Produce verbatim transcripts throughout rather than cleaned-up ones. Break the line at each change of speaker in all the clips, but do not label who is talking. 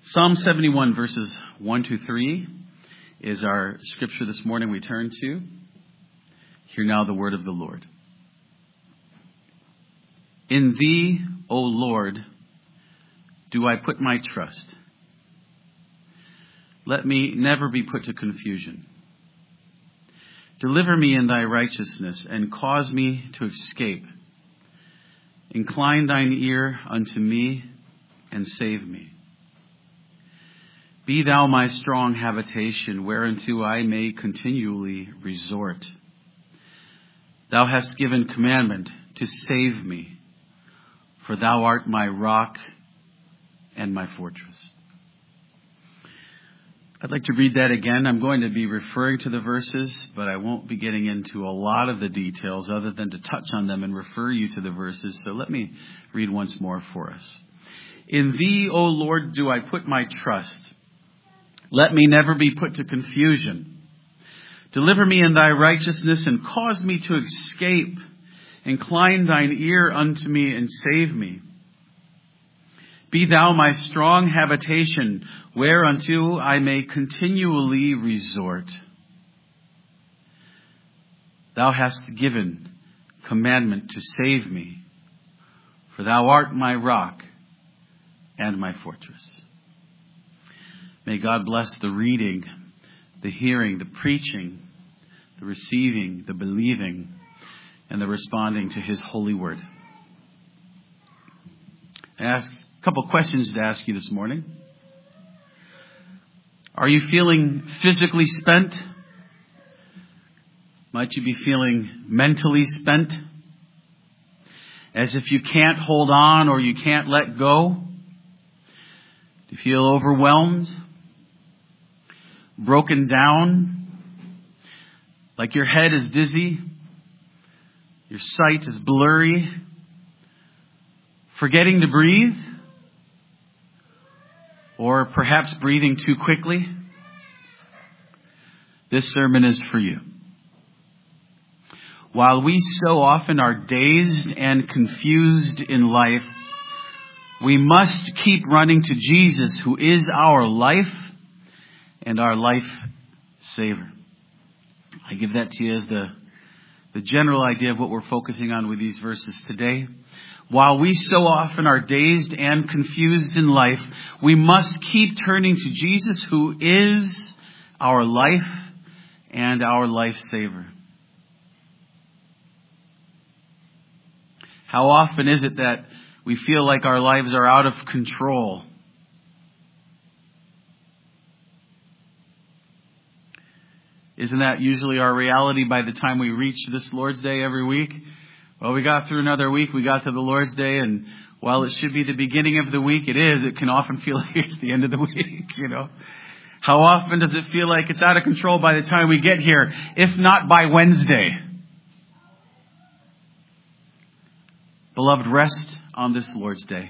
Psalm seventy-one, verses one to three is our scripture this morning we turn to. Hear now the word of the Lord. In thee, O Lord, do I put my trust. Let me never be put to confusion. Deliver me in thy righteousness, and cause me to escape. Incline thine ear unto me, and save me. Be thou my strong habitation, whereunto I may continually resort. Thou hast given commandment to save me, for thou art my rock and my fortress. I'd like to read that again. I'm going to be referring to the verses, but I won't be getting into a lot of the details other than to touch on them and refer you to the verses. So let me read once more for us. In thee, O Lord, do I put my trust. Let me never be put to confusion. Deliver me in thy righteousness, and cause me to escape. Incline thine ear unto me, and save me. Be thou my strong habitation, whereunto I may continually resort. Thou hast given commandment to save me, for thou art my rock and my fortress. May God bless the reading, the hearing, the preaching, the receiving, the believing, and the responding to his holy word. I ask a couple questions to ask you this morning. Are you feeling physically spent? Might you be feeling mentally spent? As if you can't hold on or you can't let go? Do you feel overwhelmed? Broken down? Like your head is dizzy? Your sight is blurry? Forgetting to breathe? Or perhaps breathing too quickly? This sermon is for you. While we so often are dazed and confused in life, we must keep running to Jesus, who is our life and our life saver. I give that to you as the, the general idea of what we're focusing on with these verses today. While we so often are dazed and confused in life, we must keep turning to Jesus, who is our life and our life saver. How often is it that we feel like our lives are out of control? Isn't that usually our reality by the time we reach this Lord's Day every week? Well, we got through another week, we got to the Lord's Day, and while it should be the beginning of the week, it is. It can often feel like it's the end of the week, you know. How often does it feel like it's out of control by the time we get here, if not by Wednesday? Beloved, rest on this Lord's Day.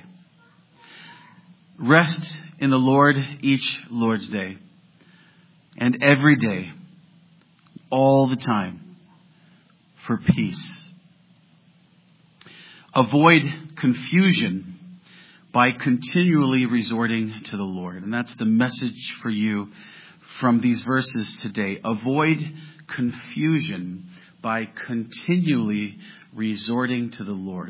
Rest in the Lord each Lord's Day. And every day, all the time, for peace. Avoid confusion by continually resorting to the Lord. And that's the message for you from these verses today. Avoid confusion by continually resorting to the Lord.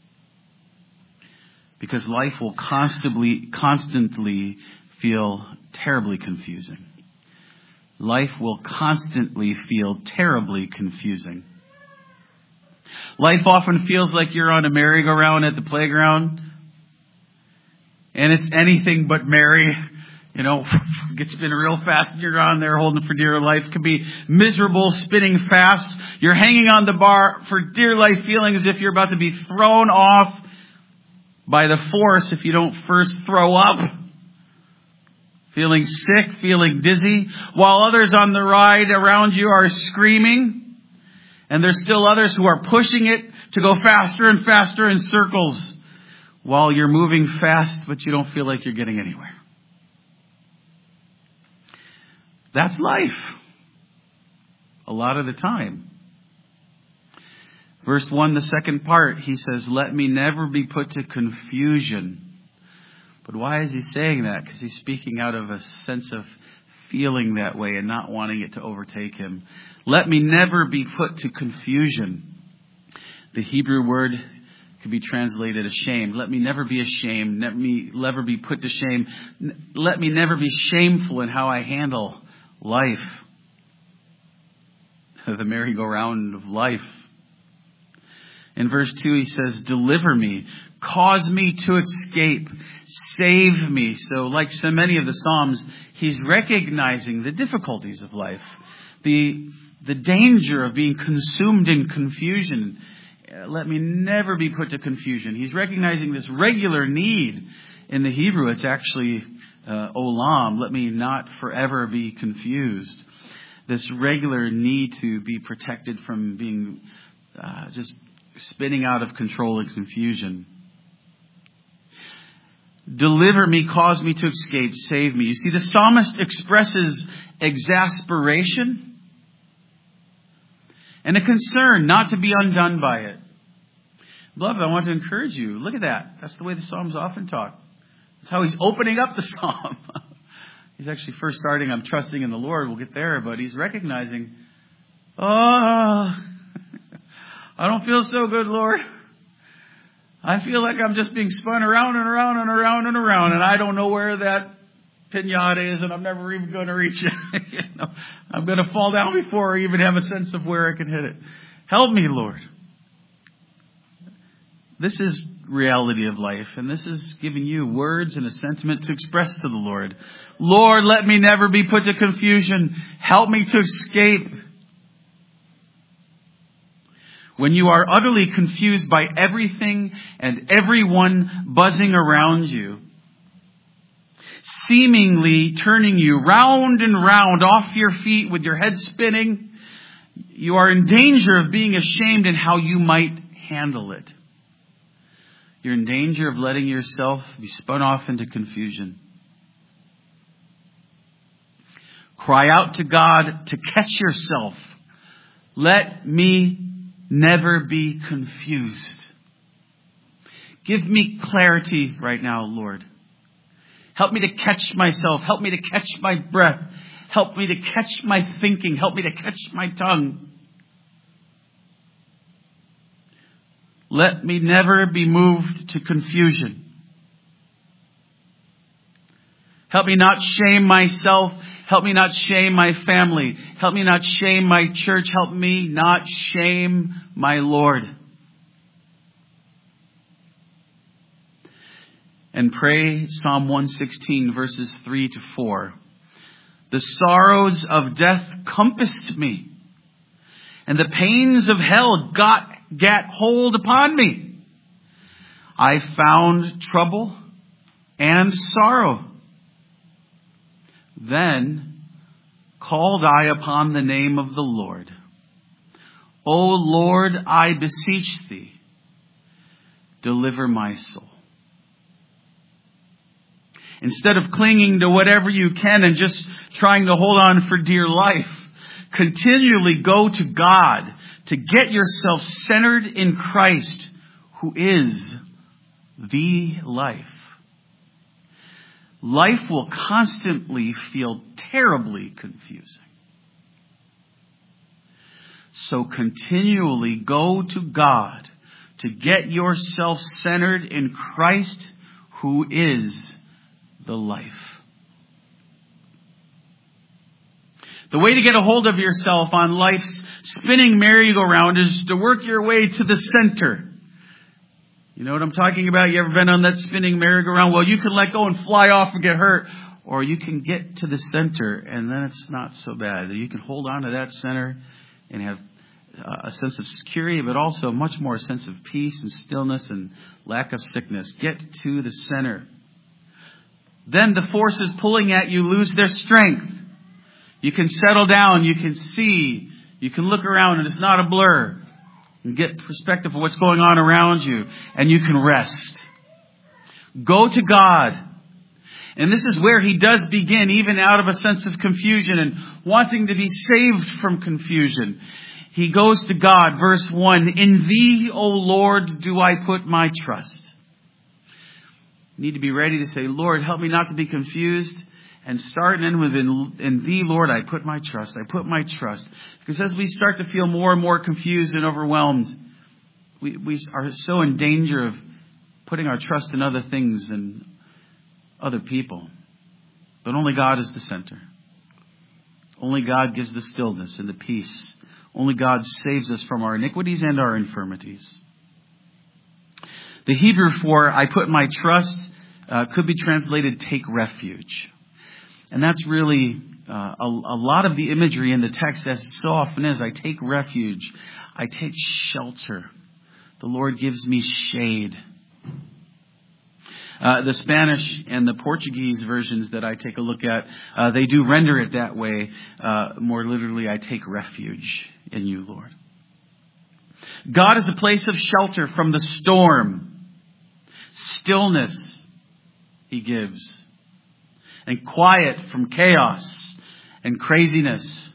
Because life will constantly, constantly feel terribly confusing. Life will constantly feel terribly confusing. Life often feels like you're on a merry-go-round at the playground. And it's anything but merry. You know, get spinning real fast and you're on there holding for dear life. It can be miserable, spinning fast. You're hanging on the bar for dear life, feeling as if you're about to be thrown off by the force if you don't first throw up. Feeling sick, feeling dizzy, while others on the ride around you are screaming. And there's still others who are pushing it to go faster and faster in circles while you're moving fast, but you don't feel like you're getting anywhere. That's life. A lot of the time. Verse one, the second part, he says, let me never be put to confusion. But why is he saying that? Because he's speaking out of a sense of feeling that way and not wanting it to overtake him. Let me never be put to confusion. The Hebrew word could be translated ashamed. Let me never be ashamed. Let me never be put to shame. Let me never be shameful in how I handle life. The merry-go-round of life. In verse two, he says, deliver me, cause me to escape, save me. So like so many of the Psalms, he's recognizing the difficulties of life, the, the danger of being consumed in confusion. Let me never be put to confusion. He's recognizing this regular need. In the Hebrew, it's actually uh, olam. Let me not forever be confused. This regular need to be protected from being uh, just spinning out of control and confusion. Deliver me, cause me to escape, save me. You see, the psalmist expresses exasperation and a concern not to be undone by it. Beloved, I want to encourage you. Look at that. That's the way the Psalms often talk. That's how he's opening up the Psalm. He's actually first starting, I'm trusting in the Lord. We'll get there. But he's recognizing, oh, I don't feel so good, Lord. I feel like I'm just being spun around and around and around and around. And I don't know where that pinata is. And I'm never even going to reach it. you know, I'm going to fall down before I even have a sense of where I can hit it. Help me, Lord. This is reality of life, and this is giving you words and a sentiment to express to the Lord. Lord, let me never be put to confusion. Help me to escape. When you are utterly confused by everything and everyone buzzing around you, seemingly turning you round and round off your feet with your head spinning, you are in danger of being ashamed in how you might handle it. You're in danger of letting yourself be spun off into confusion. Cry out to God to catch yourself. Let me never be confused. Give me clarity right now, Lord. Help me to catch myself. Help me to catch my breath. Help me to catch my thinking. Help me to catch my tongue. Let me never be moved to confusion. Help me not shame myself. Help me not shame my family. Help me not shame my church. Help me not shame my Lord. And pray Psalm one sixteen verses three to four. The sorrows of death compassed me, and the pains of hell got Get hold upon me. I found trouble and sorrow. Then called I upon the name of the Lord. O Lord, I beseech thee, deliver my soul. Instead of clinging to whatever you can and just trying to hold on for dear life, continually go to God to get yourself centered in Christ, who is the life. Life will constantly feel terribly confusing. So continually go to God to get yourself centered in Christ, who is the life. The way to get a hold of yourself on life's spinning merry-go-round is to work your way to the center. You know what I'm talking about? You ever been on that spinning merry-go-round? Well, you can let go and fly off and get hurt. Or you can get to the center and then it's not so bad. You can hold on to that center and have a sense of security, but also much more a sense of peace and stillness and lack of sickness. Get to the center. Then the forces pulling at you lose their strength. You can settle down. You can see. You can look around and it's not a blur. You get perspective of what's going on around you. And you can rest. Go to God. And this is where he does begin, even out of a sense of confusion and wanting to be saved from confusion. He goes to God, verse one, in thee, O Lord, do I put my trust. You need to be ready to say, Lord, help me not to be confused. And start and end with, in, in Thee, Lord, I put my trust. I put my trust. Because as we start to feel more and more confused and overwhelmed, we, we are so in danger of putting our trust in other things and other people. But only God is the center. Only God gives the stillness and the peace. Only God saves us from our iniquities and our infirmities. The Hebrew for I put my trust uh, could be translated take refuge. And that's really uh, a, a lot of the imagery in the text, as so often is. I take refuge. I take shelter. The Lord gives me shade. Uh, the Spanish and the Portuguese versions that I take a look at, uh, they do render it that way. Uh, more literally, I take refuge in you, Lord. God is a place of shelter from the storm. Stillness He gives. And quiet from chaos and craziness.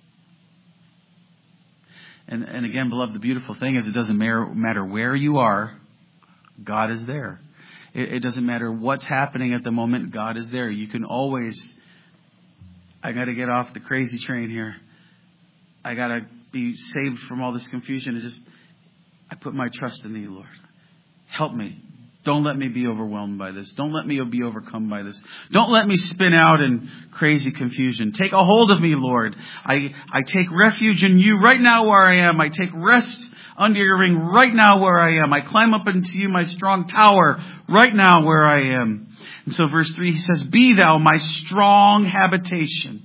And, and again, beloved, the beautiful thing is it doesn't matter, matter where you are, God is there. It doesn't matter what's happening at the moment. God is there. You can always, I got to get off the crazy train here. I got to be saved from all this confusion. And just, I put my trust in Thee, Lord. Help me. Don't let me be overwhelmed by this. Don't let me be overcome by this. Don't let me spin out in crazy confusion. Take a hold of me, Lord. I, I take refuge in You right now where I am. I take rest under Your wing right now where I am. I climb up into You, my strong tower, right now where I am. And so verse three, he says, Be Thou my strong habitation,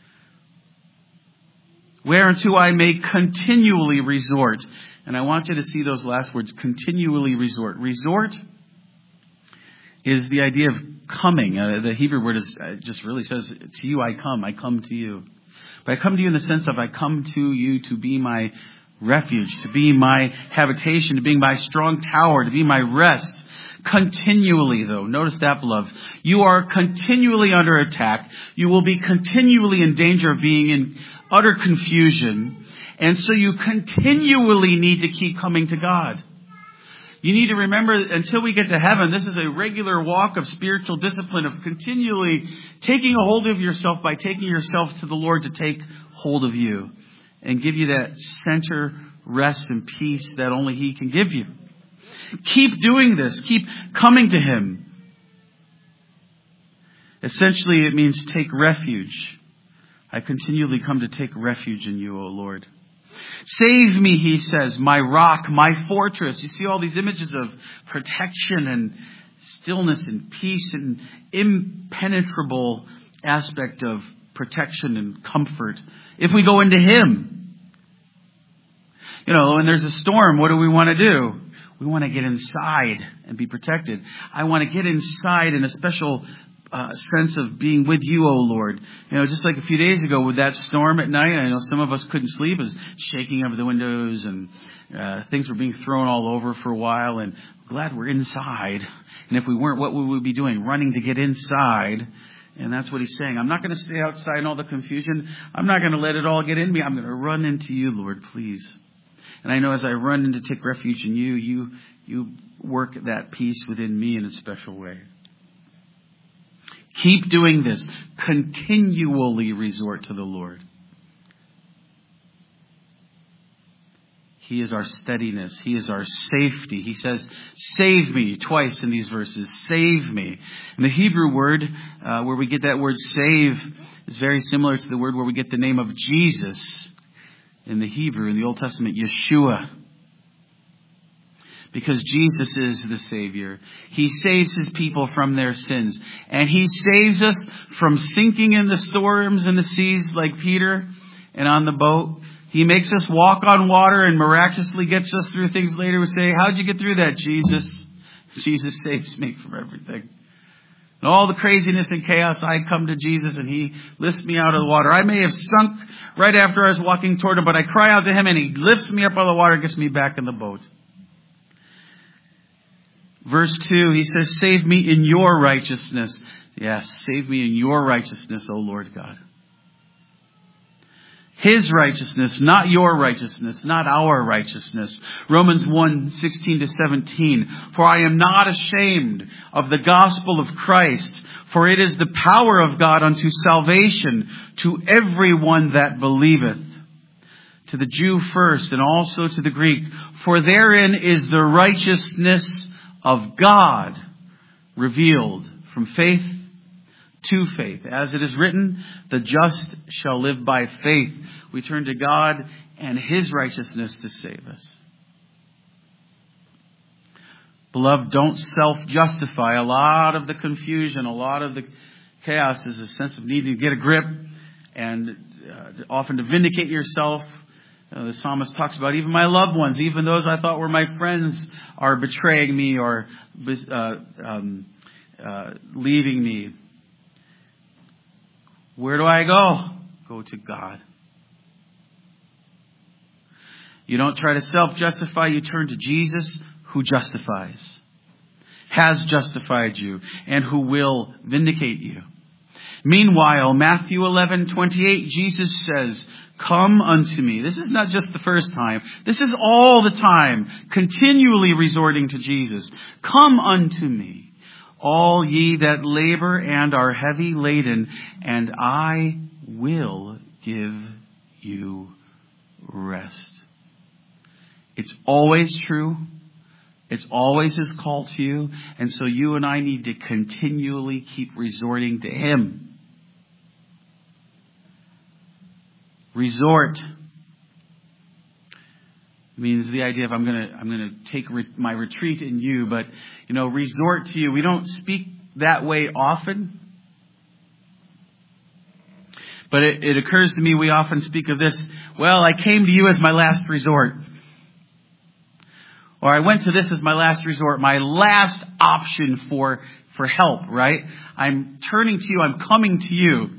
whereunto I may continually resort. And I want you to see those last words, continually resort. Resort is the idea of coming. Uh, the Hebrew word is uh, just really says, to You I come, I come to You. But I come to You in the sense of I come to You to be my refuge, to be my habitation, to be my strong tower, to be my rest. Continually, though, notice that, beloved, you are continually under attack. You will be continually in danger of being in utter confusion. And so you continually need to keep coming to God. You need to remember, until we get to heaven, this is a regular walk of spiritual discipline, of continually taking a hold of yourself by taking yourself to the Lord to take hold of you and give you that center, rest, and peace that only He can give you. Keep doing this. Keep coming to Him. Essentially, it means take refuge. I continually come to take refuge in You, O Lord. Save me, he says, my rock, my fortress. You see all these images of protection and stillness and peace and impenetrable aspect of protection and comfort. If we go into Him, you know, when there's a storm, what do we want to do? We want to get inside and be protected. I want to get inside in a special Uh, sense of being with You, O Lord. You know, just like a few days ago with that storm at night, I know some of us couldn't sleep. It was shaking over the windows and uh, things were being thrown all over for a while. And I'm glad we're inside. And if we weren't, what would we be doing? Running to get inside. And that's what He's saying. I'm not going to stay outside in all the confusion. I'm not going to let it all get in me. I'm going to run into You, Lord, please. And I know as I run in to take refuge in You, You, you work that peace within me in a special way. Keep doing this. Continually resort to the Lord. He is our steadiness. He is our safety. He says, save me, twice in these verses. Save me. And the Hebrew word, uh, where we get that word save, is very similar to the word where we get the name of Jesus in the Hebrew, in the Old Testament, Yeshua. Because Jesus is the Savior. He saves His people from their sins. And He saves us from sinking in the storms and the seas like Peter and on the boat. He makes us walk on water and miraculously gets us through things later. We say, how'd you get through that, Jesus? Jesus saves me from everything. And all the craziness and chaos, I come to Jesus and He lifts me out of the water. I may have sunk right after I was walking toward Him, but I cry out to Him and He lifts me up out of the water and gets me back in the boat. Verse two, he says, save me in Your righteousness. Yes, save me in Your righteousness, O Lord God. His righteousness, not your righteousness, not our righteousness. Romans one, sixteen to seventeen. For I am not ashamed of the gospel of Christ, for it is the power of God unto salvation to everyone that believeth. To the Jew first, and also to the Greek. For therein is the righteousness of God revealed from faith to faith. As it is written, the just shall live by faith. We turn to God and His righteousness to save us. Beloved, don't self-justify. A lot of the confusion, a lot of the chaos is a sense of needing to get a grip and uh, often to vindicate yourself. Uh, the psalmist talks about even my loved ones, even those I thought were my friends, are betraying me or uh, um, uh, leaving me. Where do I go? Go to God. You don't try to self-justify. You turn to Jesus, who justifies, has justified you, and who will vindicate you. Meanwhile, Matthew eleven twenty-eight, Jesus says, come unto me. This is not just the first time. This is all the time, continually resorting to Jesus. Come unto me, all ye that labor and are heavy laden, and I will give you rest. It's always true. It's always His call to you. And so you and I need to continually keep resorting to Him. Resort means the idea of I'm going to I'm going to take re- my retreat in you, but you know, resort to you. We don't speak that way often, but it, it occurs to me we often speak of this. Well, I came to you as my last resort, or I went to this as my last resort, my last option for for help. Right? I'm turning to you. I'm coming to you.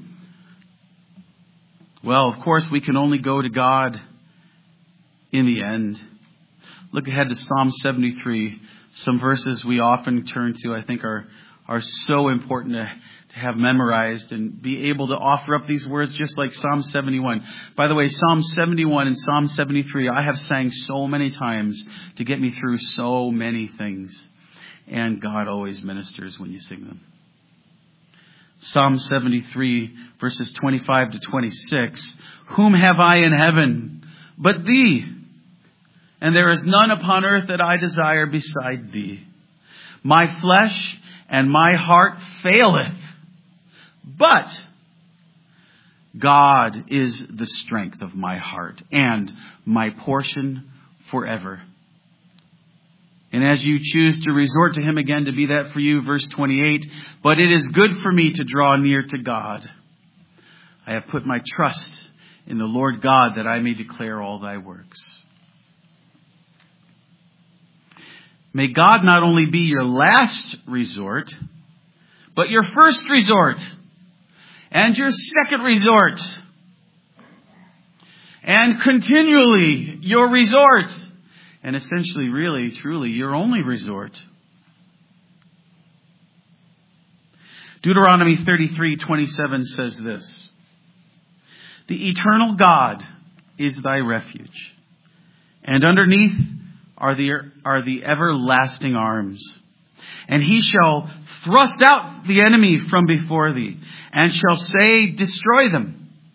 Well, of course, we can only go to God in the end. Look ahead to Psalm seventy-three. Some verses we often turn to, I think, are, are so important to, to have memorized and be able to offer up these words just like Psalm seventy-one. By the way, Psalm seventy-one and Psalm seventy-three, I have sang so many times to get me through so many things. And God always ministers when you sing them. Psalm seventy-three, verses twenty-five to twenty-six. Whom have I in heaven but Thee? And there is none upon earth that I desire beside Thee. My flesh and my heart faileth, but God is the strength of my heart and my portion forever. And as you choose to resort to Him again, to be that for you, verse twenty-eight, but it is good for me to draw near to God. I have put my trust in the Lord God that I may declare all Thy works. May God not only be your last resort, but your first resort and your second resort and continually your resort. And essentially, really, truly, your only resort. Deuteronomy thirty-three twenty-seven says this. The eternal God is thy refuge, and underneath are the, are the everlasting arms. And He shall thrust out the enemy from before thee, and shall say, destroy them.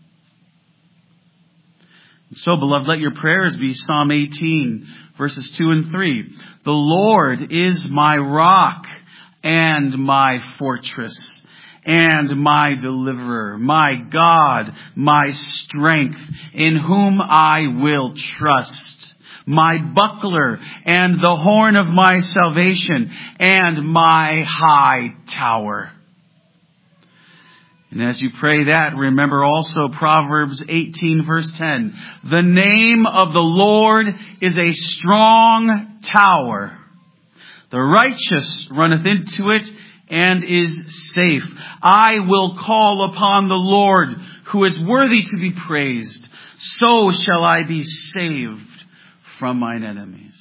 So, beloved, let your prayers be Psalm eighteen, verses two and three. The Lord is my rock and my fortress and my deliverer, my God, my strength, in whom I will trust, my buckler and the horn of my salvation and my high tower. And as you pray that, remember also Proverbs eighteen, verse ten. The name of the Lord is a strong tower. The righteous runneth into it and is safe. I will call upon the Lord, who is worthy to be praised. So shall I be saved from mine enemies.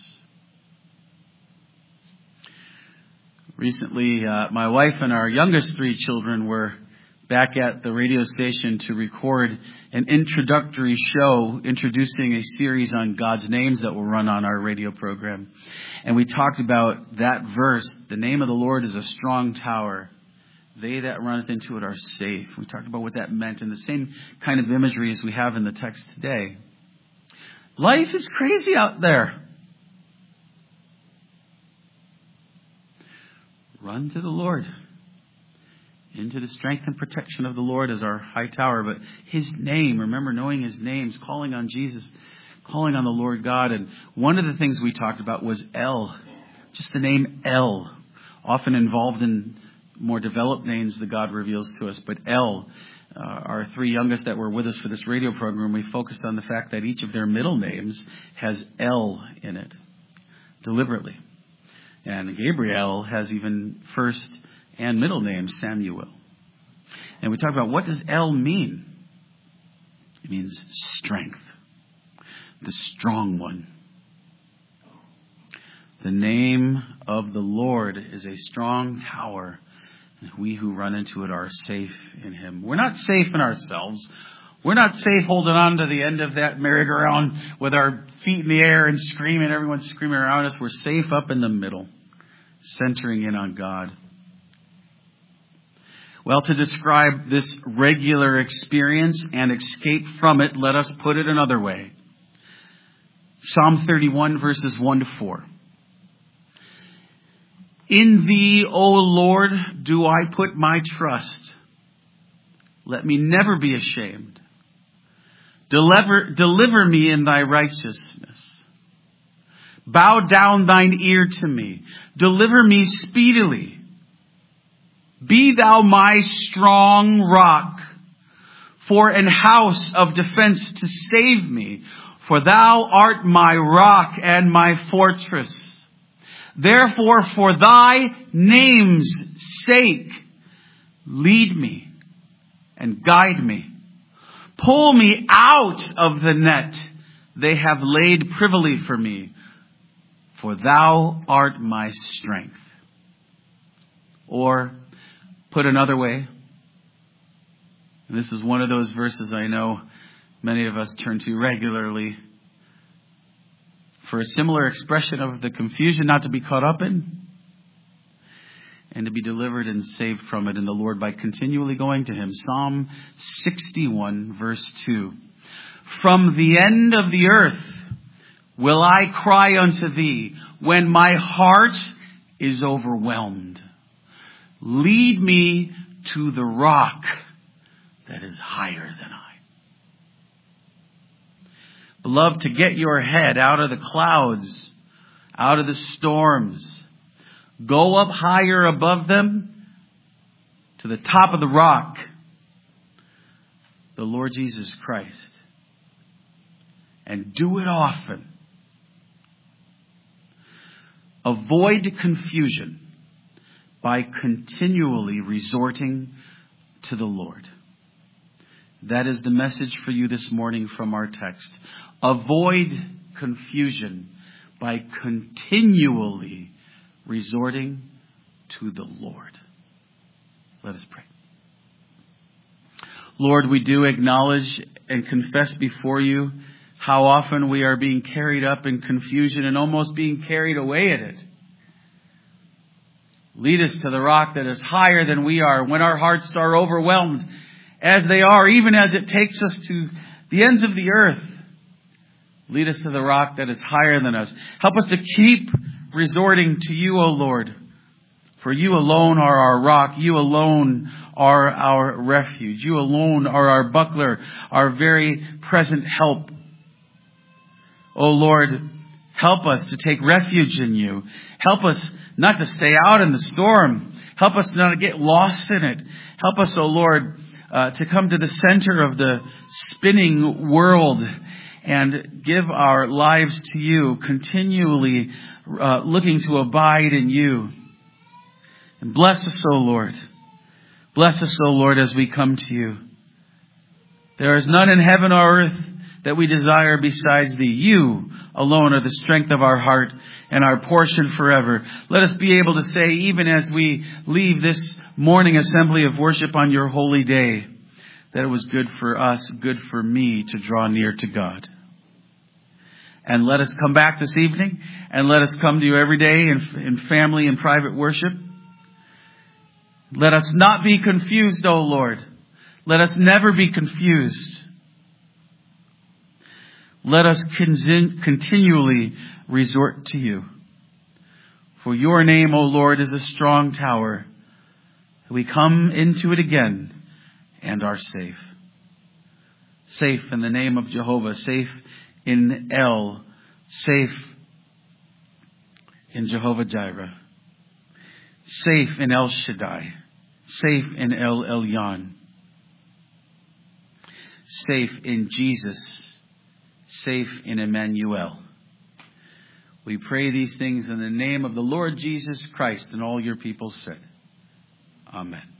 Recently, uh, my wife and our youngest three children were back at the radio station to record an introductory show introducing a series on God's names that will run on our radio program. And we talked about that verse, the name of the Lord is a strong tower. They that runneth into it are safe. We talked about what that meant and the same kind of imagery as we have in the text today. Life is crazy out there. Run to the Lord. Into the strength and protection of the Lord as our high tower. But His name, remember knowing His names, calling on Jesus, calling on the Lord God. And one of the things we talked about was El. Just the name El. Often involved in more developed names that God reveals to us. But El, uh, our three youngest that were with us for this radio program, we focused on the fact that each of their middle names has El in it. Deliberately. And Gabriel has even first and middle name Samuel. And we talk about what does El mean? It means strength. The strong one. The name of the Lord is a strong tower. And we who run into it are safe in Him. We're not safe in ourselves. We're not safe holding on to the end of that merry-go-round with our feet in the air and screaming. Everyone's screaming around us. We're safe up in the middle, centering in on God. Well, to describe this regular experience and escape from it, let us put it another way. Psalm thirty-one, verses one to four. In Thee, O Lord, do I put my trust. Let me never be ashamed. Deliver, deliver me in Thy righteousness. Bow down Thine ear to me. Deliver me speedily. Be Thou my strong rock, for an house of defense to save me. For Thou art my rock and my fortress. Therefore, for Thy name's sake, lead me and guide me. Pull me out of the net they have laid privily for me. For Thou art my strength. Or, put another way, and this is one of those verses I know many of us turn to regularly for a similar expression of the confusion not to be caught up in and to be delivered and saved from it in the Lord by continually going to Him. Psalm sixty-one, verse two. From the end of the earth will I cry unto Thee when my heart is overwhelmed. Lead me to the rock that is higher than I. Beloved, to get your head out of the clouds, out of the storms, go up higher above them to the top of the rock, the Lord Jesus Christ. And do it often. Avoid confusion by continually resorting to the Lord. That is the message for you this morning from our text. Avoid confusion by continually resorting to the Lord. Let us pray. Lord, we do acknowledge and confess before You how often we are being carried up in confusion and almost being carried away in it. Lead us to the rock that is higher than we are when our hearts are overwhelmed as they are, even as it takes us to the ends of the earth. Lead us to the rock that is higher than us. Help us to keep resorting to You, O Lord. For You alone are our rock. You alone are our refuge. You alone are our buckler, our very present help. O Lord, help us to take refuge in You. Help us not to stay out in the storm. Help us not to get lost in it. Help us, O Lord, uh, to come to the center of the spinning world and give our lives to You, continually uh, looking to abide in You. And bless us, O Lord. Bless us, O Lord, as we come to You. There is none in heaven or earth that we desire besides thee. You alone are the strength of our heart and our portion forever. Let us be able to say, even as we leave this morning assembly of worship on your holy day, that it was good for us, good for me to draw near to God. And let us come back this evening and let us come to you every day in, in family and private worship. Let us not be confused, O Lord. Let us never be confused. Let us con- continually resort to you. For your name, O Lord, is a strong tower. We come into it again and are safe. Safe in the name of Jehovah. Safe in El. Safe in Jehovah Jireh. Safe in El Shaddai. Safe in El Elyon. Safe in Jesus. Safe in Emmanuel. We pray these things in the name of the Lord Jesus Christ, and all your people said, Amen.